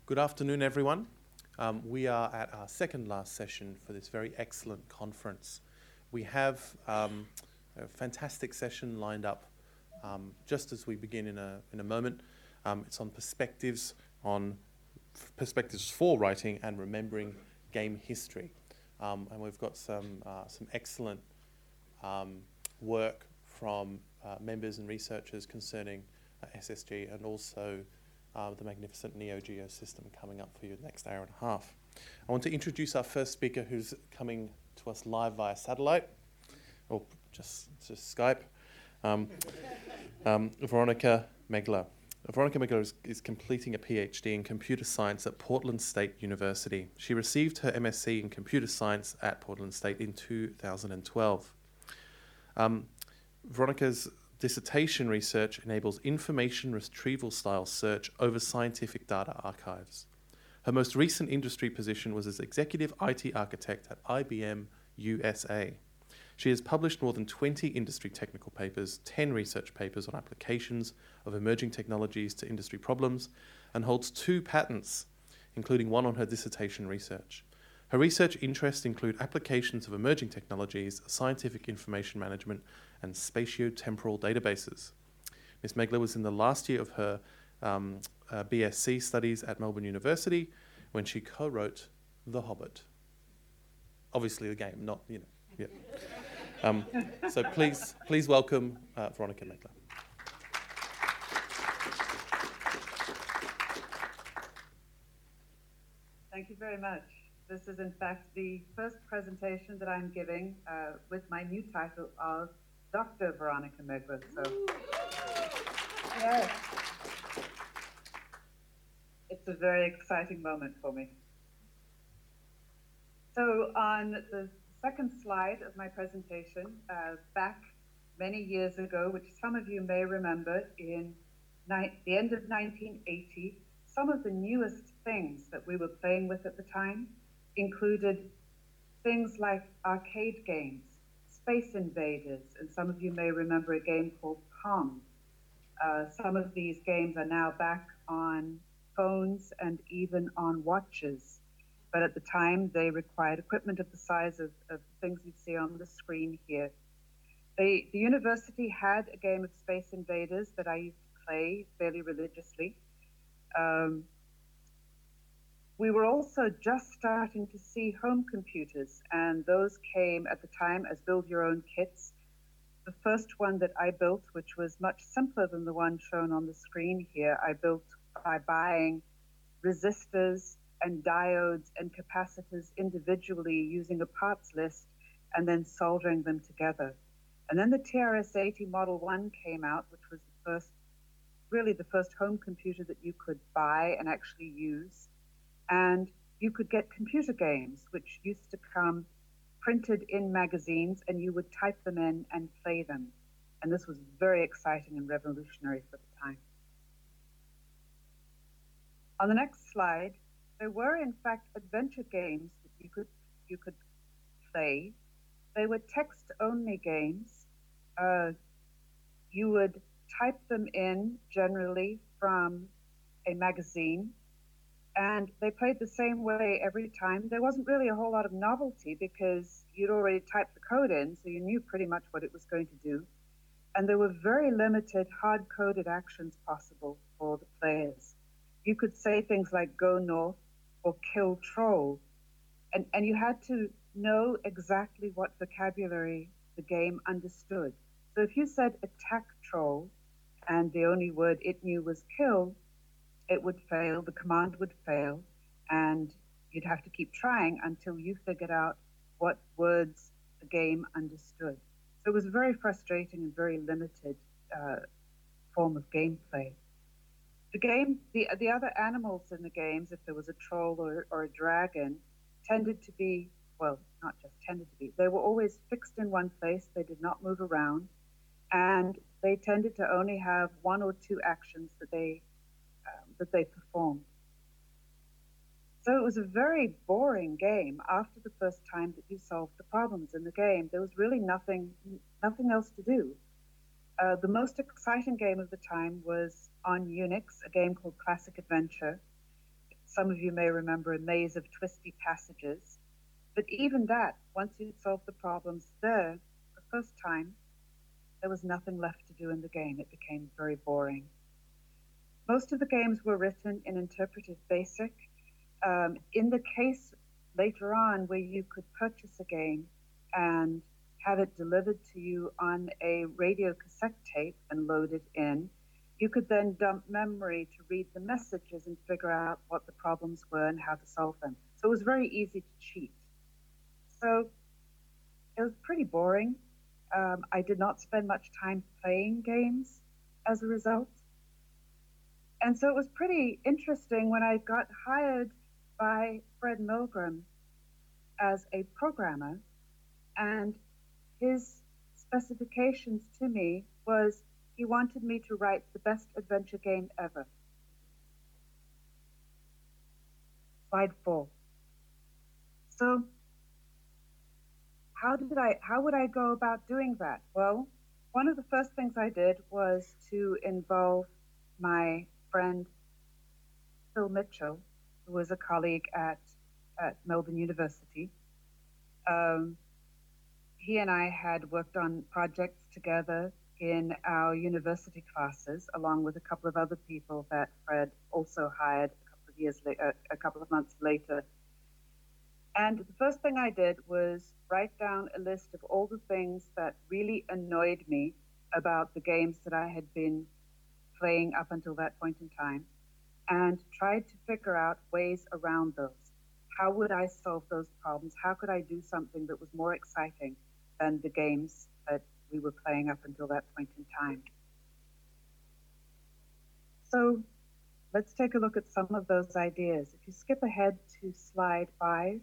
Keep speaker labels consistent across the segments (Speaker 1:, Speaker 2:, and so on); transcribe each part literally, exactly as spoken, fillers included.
Speaker 1: Good afternoon, everyone. Um, we are at our second last session for this very excellent conference. We have um, a fantastic session lined up um, just as we begin in a, in a moment. Um, it's on perspectives on perspectives for writing and remembering game history. Um, and we've got some, uh, some excellent um, work from uh, members and researchers concerning uh, S S G and also Uh, the magnificent Neo Geo system coming up for you the next hour and a half. I want to introduce our first speaker who's coming to us live via satellite, or just, just Skype, um, um, Veronica Megler. Veronica Megler is, is completing a PhD in computer science at Portland State University. She received her M S c in computer science at Portland State in two thousand twelve. Um, Veronica's dissertation research enables information retrieval style search over scientific data archives. Her most recent industry position was as executive I T architect at I B M U S A. She has published more than twenty industry technical papers, ten research papers on applications of emerging technologies to industry problems, and holds two patents, including one on her dissertation research. Her research interests include applications of emerging technologies, scientific information management, and spatio-temporal databases. Miz Megler was in the last year of her um, uh, B S c studies at Melbourne University when she co-wrote The Hobbit. Obviously the game, not, you know, yeah. Um, so please, please welcome uh, Veronica Megler.
Speaker 2: Thank you very much. This is in fact the first presentation that I'm giving uh, with my new title of Doctor Veronica Megler. So, yes, it's a very exciting moment for me. So on the second slide of my presentation, uh, back many years ago, which some of you may remember, in the end of nineteen eighty, some of the newest things that we were playing with at the time included things like arcade games, Space Invaders, and some of you may remember a game called Pong. Uh, some of these games are now back on phones and even on watches, but at the time they required equipment of the size of, of things you see on the screen here. They, the university had a game of Space Invaders that I used to play fairly religiously. Um, We were also just starting to see home computers, and those came at the time as build-your-own kits. The first one that I built, which was much simpler than the one shown on the screen here, I built by buying resistors and diodes and capacitors individually using a parts list and then soldering them together. And then the T R S eighty Model one came out, which was the first, really the first home computer that you could buy and actually use. And you could get computer games, which used to come printed in magazines, and you would type them in and play them. And this was very exciting and revolutionary for the time. On the next slide, there were in fact adventure games that you could, you could play. They were text-only games. Uh, you would type them in generally from a magazine, and they played the same way every time. There wasn't really a whole lot of novelty because you'd already typed the code in, so you knew pretty much what it was going to do. And there were very limited hard-coded actions possible for the players. You could say things like go north or kill troll, and, and you had to know exactly what vocabulary the game understood. So if you said attack troll, and the only word it knew was kill, it would fail, the command would fail, and you'd have to keep trying until you figured out what words the game understood. So it was a very frustrating and very limited uh, form of gameplay. The game, the, the other animals in the games, if there was a troll or, or a dragon, tended to be, well, not just tended to be, they were always fixed in one place, they did not move around, and they tended to only have one or two actions that they Um, that they performed. So it was a very boring game after the first time that you solved the problems in the game. There was really nothing, nothing else to do. Uh, the most exciting game of the time was on Unix, a game called Classic Adventure. some of you may remember a maze of twisty passages. But even that, once you'd solved the problems there the first time, there was nothing left to do in the game. It became very boring. Most of the games were written in interpretive basic. Um, in the case later on where you could purchase a game and have it delivered to you on a radio cassette tape and load it in, you could then dump memory to read the messages and figure out what the problems were and how to solve them. So it was very easy to cheat. So it was pretty boring. Um, I did not spend much time playing games as a result. And so it was pretty interesting when I got hired by Fred Milgram as a programmer, and his specifications to me was he wanted me to write the best adventure game ever. Slide four. So how did I, how would I go about doing that? Well, one of the first things I did was to involve my friend Phil Mitchell, who was a colleague at, at Melbourne University. Um, he and I had worked on projects together in our university classes, along with a couple of other people that Fred also hired a couple of years later, a couple of months later. And the first thing I did was write down a list of all the things that really annoyed me about the games that I had been playing up until that point in time, and tried to figure out ways around those. How would I solve those problems? How could I do something that was more exciting than the games that we were playing up until that point in time? So let's take a look at some of those ideas. If you skip ahead to slide five,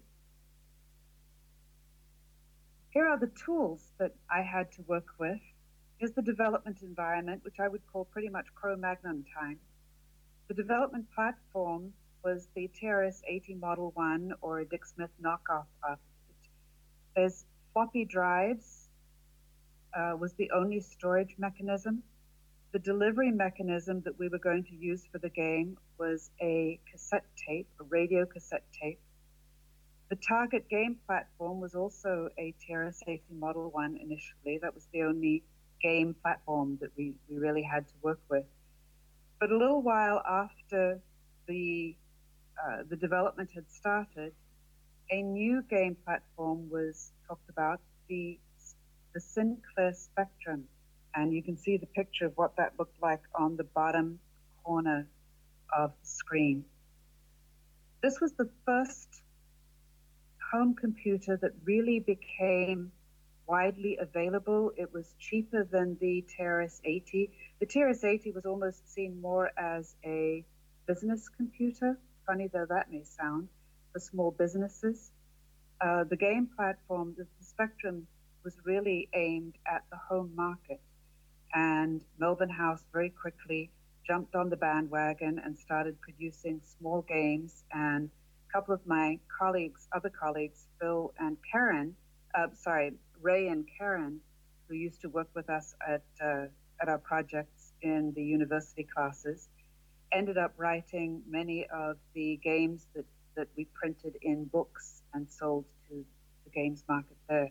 Speaker 2: here are the tools that I had to work with. Here's the development environment, which I would call pretty much Cro-Magnon time. The development platform was the T R S eighty Model one, or a Dick Smith knockoff of it. There's floppy drives, uh, was the only storage mechanism. The delivery mechanism that we were going to use for the game was a cassette tape, a radio cassette tape. The target game platform was also a T R S eighty Model one initially. That was the only game platform that we, we really had to work with. But a little while after the, uh, the development had started, a new game platform was talked about, the, the Sinclair Spectrum. And you can see the picture of what that looked like on the bottom corner of the screen. This was the first home computer that really became widely available. It was cheaper than the T R S eighty. The T R S eighty was almost seen more as a business computer, funny though that may sound, for small businesses. Uh, the game platform, the, the Spectrum, was really aimed at the home market. And Melbourne House very quickly jumped on the bandwagon and started producing small games. And a couple of my colleagues, other colleagues, Phil and Karen, uh, sorry, Ray and Karen, who used to work with us at, uh, at our projects in the university classes, ended up writing many of the games that, that we printed in books and sold to the games market there.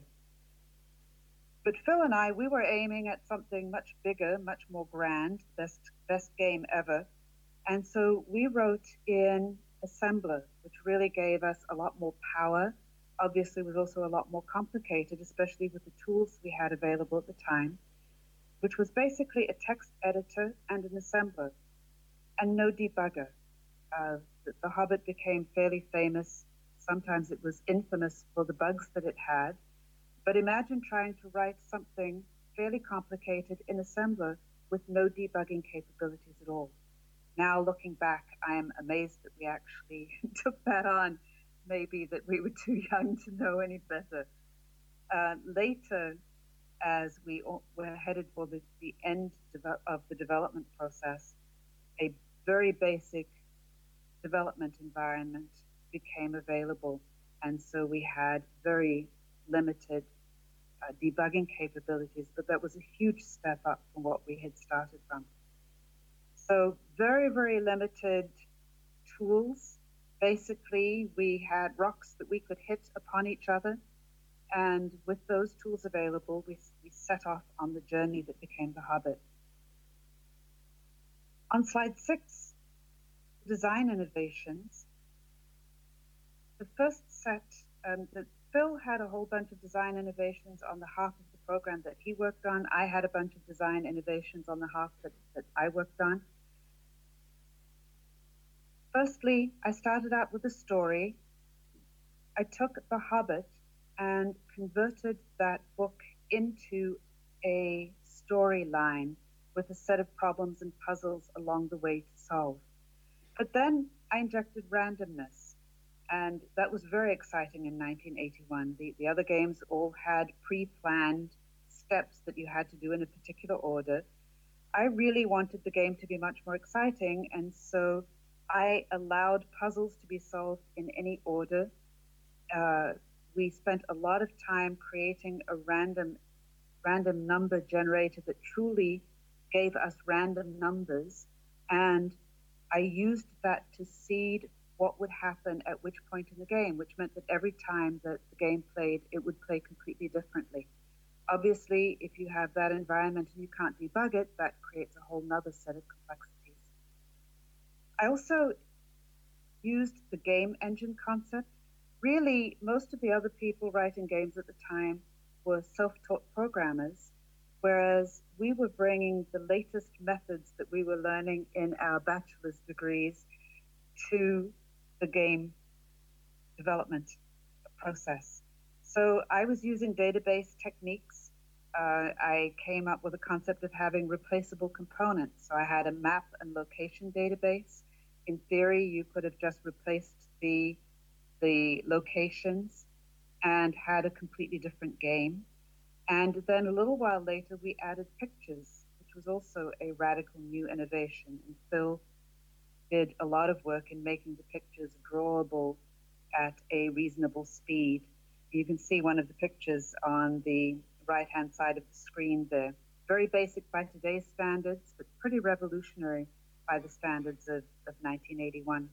Speaker 2: But Phil and I, we were aiming at something much bigger, much more grand, best, best game ever. And so we wrote in assembler, which really gave us a lot more power. Obviously, it was also a lot more complicated, especially with the tools we had available at the time, which was basically a text editor and an assembler, and no debugger. Uh, the, the Hobbit became fairly famous. Sometimes it was infamous for the bugs that it had. But imagine trying to write something fairly complicated in assembler with no debugging capabilities at all. Now, looking back, I am amazed that we actually took that on. Maybe that we were too young to know any better. Uh, later, as we were headed for the, the end of the development process, a very basic development environment became available. And so we had very limited uh, debugging capabilities, but that was a huge step up from what we had started from. So very, very limited tools, basically, we had rocks that we could hit upon each other. And with those tools available, we, we set off on the journey that became The Hobbit. On slide six, design innovations. The first set, um, that Phil had a whole bunch of design innovations on the half of the program that he worked on. I had a bunch of design innovations on the half that, that I worked on. Firstly, I started out with a story. I took The Hobbit and converted that book into a storyline with a set of problems and puzzles along the way to solve. But then I injected randomness, and that was very exciting in nineteen eighty-one. The, the other games all had pre-planned steps that you had to do in a particular order. I really wanted the game to be much more exciting, and so I allowed puzzles to be solved in any order. Uh, we spent a lot of time creating a random random number generator that truly gave us random numbers, and I used that to seed what would happen at which point in the game, which meant that every time that the game played, it would play completely differently. Obviously, if you have that environment and you can't debug it, that creates a whole nother set of complexities. I also used the game engine concept. Really, most of the other people writing games at the time were self-taught programmers, whereas we were bringing the latest methods that we were learning in our bachelor's degrees to the game development process. So I was using database techniques. Uh, I came up with a concept of having replaceable components. So I had a map and location database. In theory, you could have just replaced the, the locations and had a completely different game. And then a little while later, we added pictures, which was also a radical new innovation. And Phil did a lot of work in making the pictures drawable at a reasonable speed. You can see one of the pictures on the right-hand side of the screen there. Very basic by today's standards, but pretty revolutionary by the standards of, of nineteen eighty-one.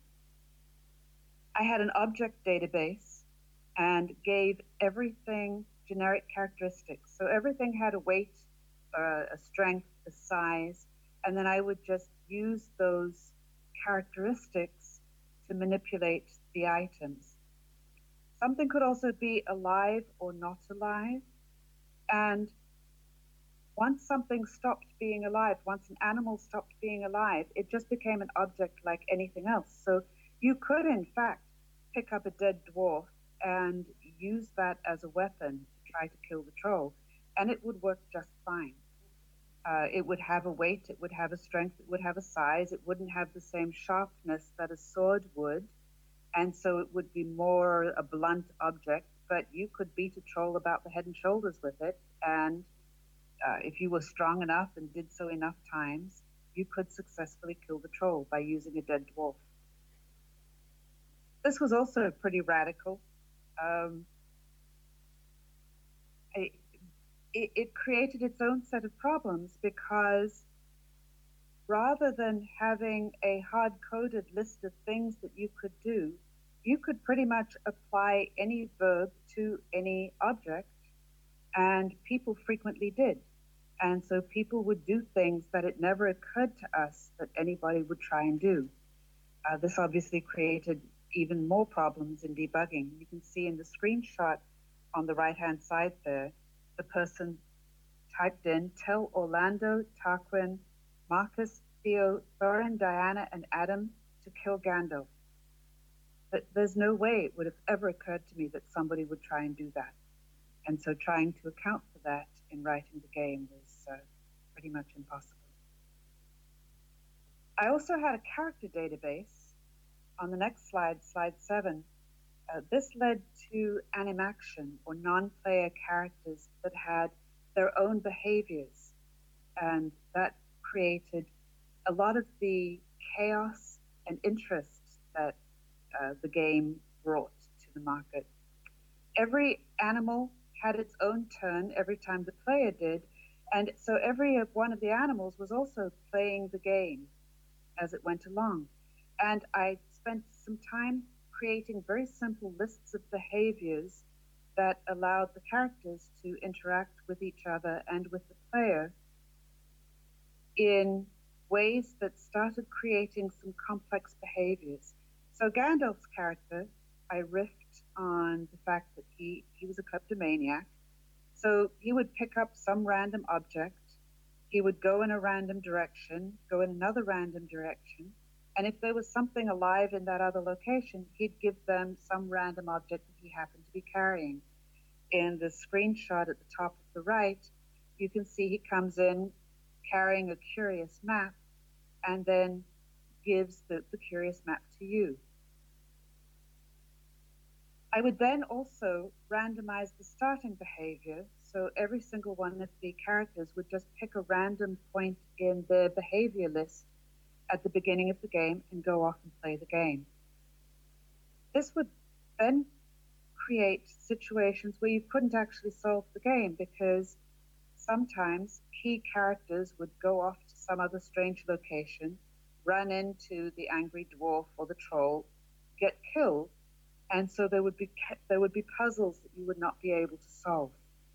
Speaker 2: I had an object database and gave everything generic characteristics. So everything had a weight, uh, a strength, a size, and then I would just use those characteristics to manipulate the items. Something could also be alive or not alive. And once something stopped being alive, once an animal stopped being alive, it just became an object like anything else. So you could, in fact, pick up a dead dwarf and use that as a weapon to try to kill the troll, and it would work just fine. Uh, it would have a weight, it would have a strength, it would have a size, it wouldn't have the same sharpness that a sword would, and so it would be more a blunt object, but you could beat a troll about the head and shoulders with it, and uh, if you were strong enough and did so enough times, you could successfully kill the troll by using a dead dwarf. This was also pretty radical. Um, it, it, it created its own set of problems because rather than having a hard-coded list of things that you could do, you could pretty much apply any verb to any object, and people frequently did. And so people would do things that it never occurred to us that anybody would try and do. Uh, this obviously created even more problems in debugging. You can see in the screenshot on the right-hand side there, the person typed in, tell Orlando, Tarquin, Marcus, Theo, Thorin, Diana, and Adam to kill Gandalf. But there's no way it would have ever occurred to me that somebody would try and do that. And so trying to account for that in writing the game was uh, pretty much impossible. I also had a character database. On the next slide, slide seven, uh, this led to animaction or non-player characters that had their own behaviors. And that created a lot of the chaos and interest that uh, the game brought to the market. Every animal had its own turn every time the player did. And so every one of the animals was also playing the game as it went along. And I spent some time creating very simple lists of behaviors that allowed the characters to interact with each other and with the player in ways that started creating some complex behaviors. So Gandalf's character, I riffed on the fact that he, he was a kleptomaniac. So he would pick up some random object, he would go in a random direction, go in another random direction, and if there was something alive in that other location, he'd give them some random object that he happened to be carrying. In the screenshot at the top of the right, you can see he comes in carrying a curious map and then gives the, the curious map to you. I would then also randomize the starting behavior, so every single one of the characters would just pick a random point in their behavior list at the beginning of the game and go off and play the game. This would then create situations where you couldn't actually solve the game, because sometimes key characters would go off to some other strange location, run into the angry dwarf or the troll, get killed, and so there would be there would be puzzles that you would not be able to solve.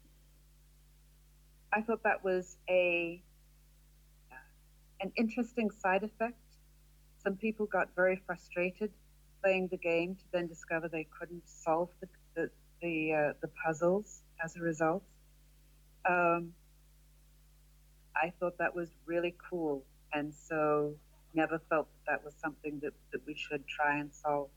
Speaker 2: I thought that was a an interesting side effect. Some people got very frustrated playing the game to then discover they couldn't solve the the the, uh, the puzzles as a result. Um, I thought that was really cool, and so never felt that that was something that, that we should try and solve.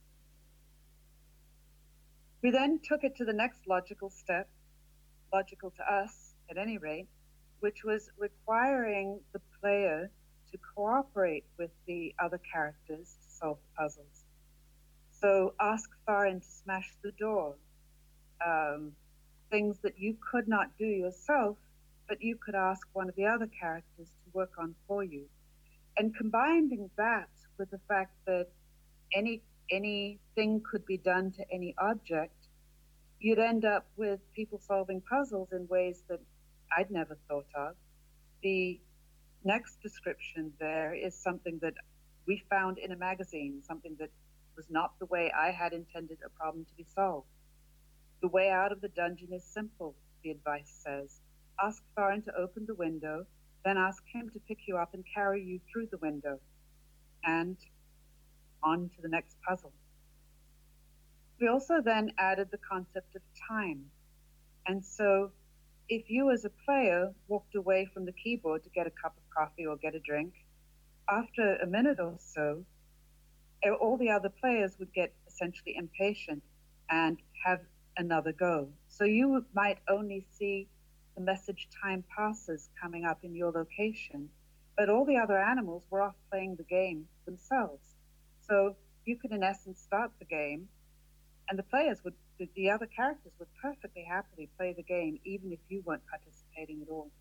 Speaker 2: We then took it to the next logical step, logical to us at any rate, which was requiring the player to cooperate with the other characters to solve the puzzles. So ask Thorin to smash the door, um, things that you could not do yourself, but you could ask one of the other characters to work on for you. And combining that with the fact that any anything could be done to any object, you'd end up with people solving puzzles in ways that I'd never thought of. The next description there is something that we found in a magazine, something that was not the way I had intended a problem to be solved. The way out of the dungeon is simple, the advice says. Ask Thorin to open the window, then ask him to pick you up and carry you through the window, and on to the next puzzle. We also then added the concept of time. And so if you as a player walked away from the keyboard to get a cup of coffee or get a drink, after a minute or so, all the other players would get essentially impatient and have another go. So you might only see the message time passes coming up in your location, but all the other animals were off playing the game themselves. So you could in essence start the game, and the players would, the other characters would perfectly happily play the game even if you weren't participating at all.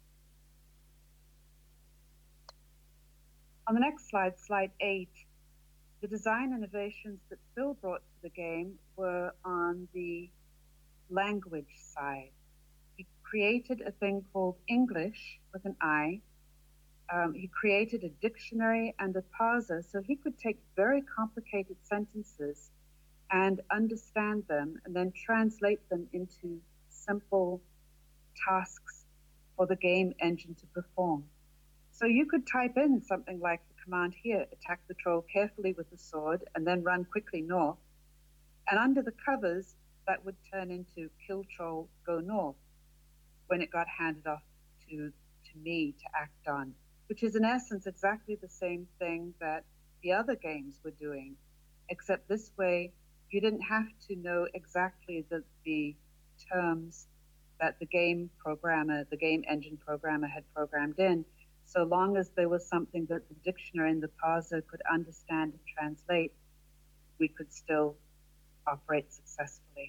Speaker 2: On the next slide, slide eight, the design innovations that Phil brought to the game were on the language side. He created a thing called English with an I. Um, he created a dictionary and a parser, so he could take very complicated sentences and understand them and then translate them into simple tasks for the game engine to perform. So you could type in something like the command here, attack the troll carefully with the sword and then run quickly north. And under the covers, that would turn into kill troll, go north, when it got handed off to, to me to act on, which is in essence exactly the same thing that the other games were doing, except this way you didn't have to know exactly the, the terms that the game programmer, the game engine programmer had programmed in, so long as there was something that the dictionary and the parser could understand and translate, we could still operate successfully.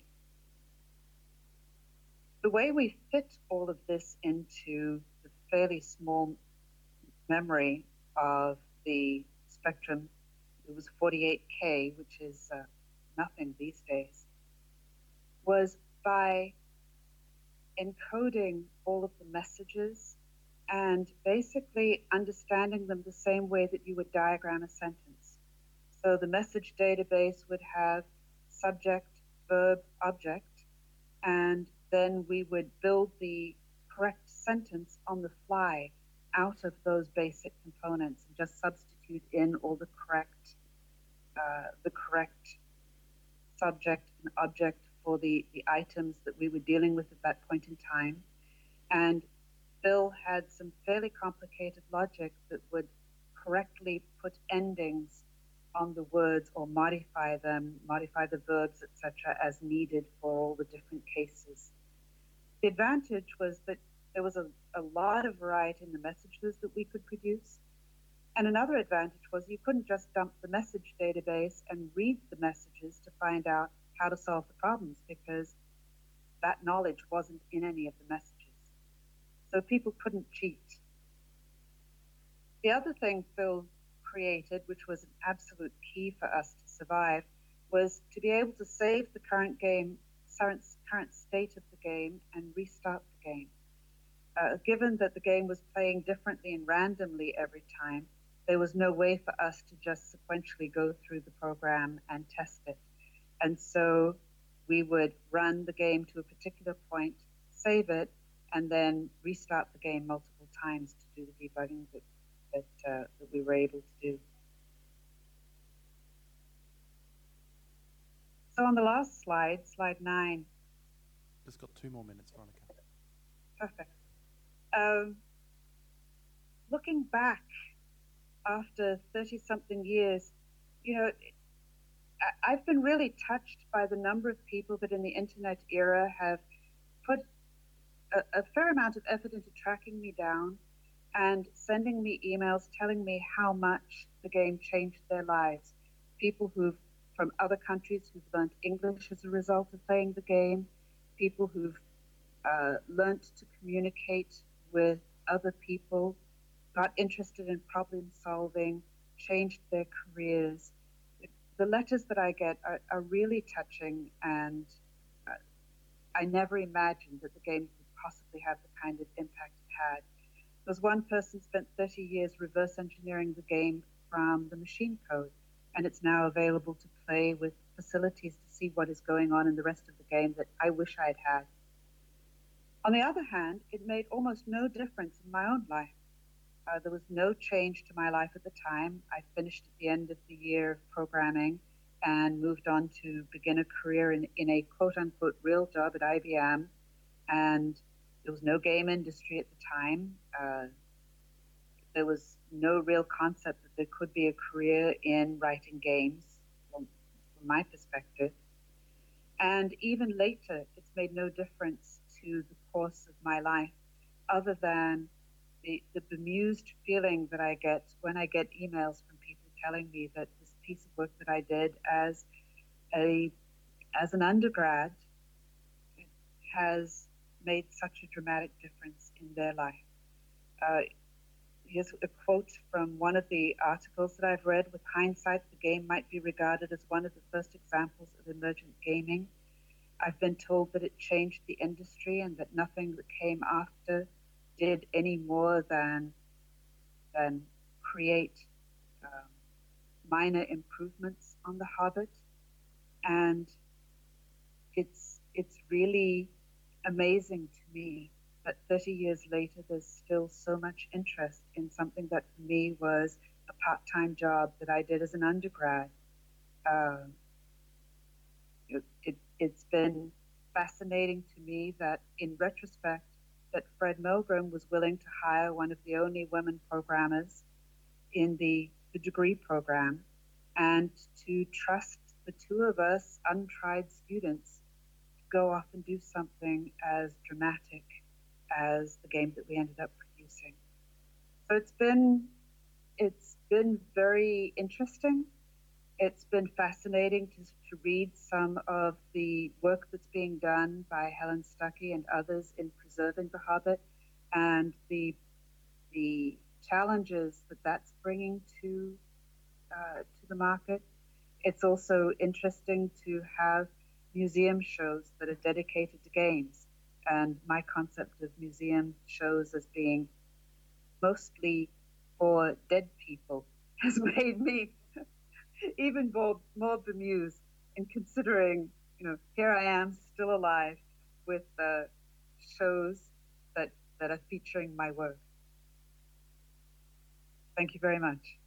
Speaker 2: The way we fit all of this into the fairly small memory of the Spectrum, it was forty-eight K, which is uh, nothing these days, was by encoding all of the messages and basically understanding them the same way that you would diagram a sentence. So the message database would have subject, verb, object, and then we would build the correct sentence on the fly out of those basic components and just substitute in all the correct uh, the correct subject and object for the, the items that we were dealing with at that point in time. And Bill had some fairly complicated logic that would correctly put endings on the words or modify them, modify the verbs, et cetera, as needed for all the different cases. The advantage was that there was a, a lot of variety in the messages that we could produce. And another advantage was you couldn't just dump the message database and read the messages to find out how to solve the problems, because that knowledge wasn't in any of the messages. So people couldn't cheat. The other thing Phil created, which was an absolute key for us to survive, was to be able to save the current game, current, current state of the game, and restart the game. Uh, given that the game was playing differently and randomly every time, there was no way for us to just sequentially go through the program and test it. And so we would run the game to a particular point, save it, and then restart the game multiple times to do the debugging that, that, uh, that we were able to do. So on the last slide, slide nine.
Speaker 1: Just got two more minutes, Veronica.
Speaker 2: Perfect. Um, looking back after thirty-something years, you know, I've been really touched by the number of people that in the internet era have put a, a fair amount of effort into tracking me down and sending me emails telling me how much the game changed their lives. People who've from other countries who've learned English as a result of playing the game, people who've uh, learned to communicate with other people, got interested in problem solving, changed their careers. The letters that I get are, are really touching, and uh, I never imagined that the game would possibly have the kind of impact it had. There was one person spent thirty years reverse engineering the game from the machine code, and it's now available to play with facilities to see what is going on in the rest of the game that I wish I'd had. On the other hand, it made almost no difference in my own life. Uh, there was no change to my life at the time. I finished at the end of the year of programming and moved on to begin a career in, in a quote-unquote real job at I B M. And there was no game industry at the time. Uh, there was no real concept that there could be a career in writing games, from, from my perspective. And even later, it's made no difference to the course of my life, other than The, the bemused feeling that I get when I get emails from people telling me that this piece of work that I did as a as an undergrad has made such a dramatic difference in their life. Uh, here's a quote from one of the articles that I've read. With hindsight, the game might be regarded as one of the first examples of emergent gaming. I've been told that it changed the industry and that nothing that came after did any more than than create um, minor improvements on the Hobbit, and it's it's really amazing to me that thirty years later there's still so much interest in something that for me was a part-time job that I did as an undergrad. Uh, it, it, it's been fascinating to me that in retrospect that Fred Milgram was willing to hire one of the only women programmers in the, the degree program and to trust the two of us untried students to go off and do something as dramatic as the game that we ended up producing. So it's been, it's been very interesting. It's been fascinating to, to read some of the work that's being done by Helen Stuckey and others in preserving The Hobbit, and the the challenges that that's bringing to uh, to the market. It's also interesting to have museum shows that are dedicated to games, and my concept of museum shows as being mostly for dead people has made me even more, more bemused in considering, you know, here I am still alive with uh, shows that, that are featuring my work. Thank you very much.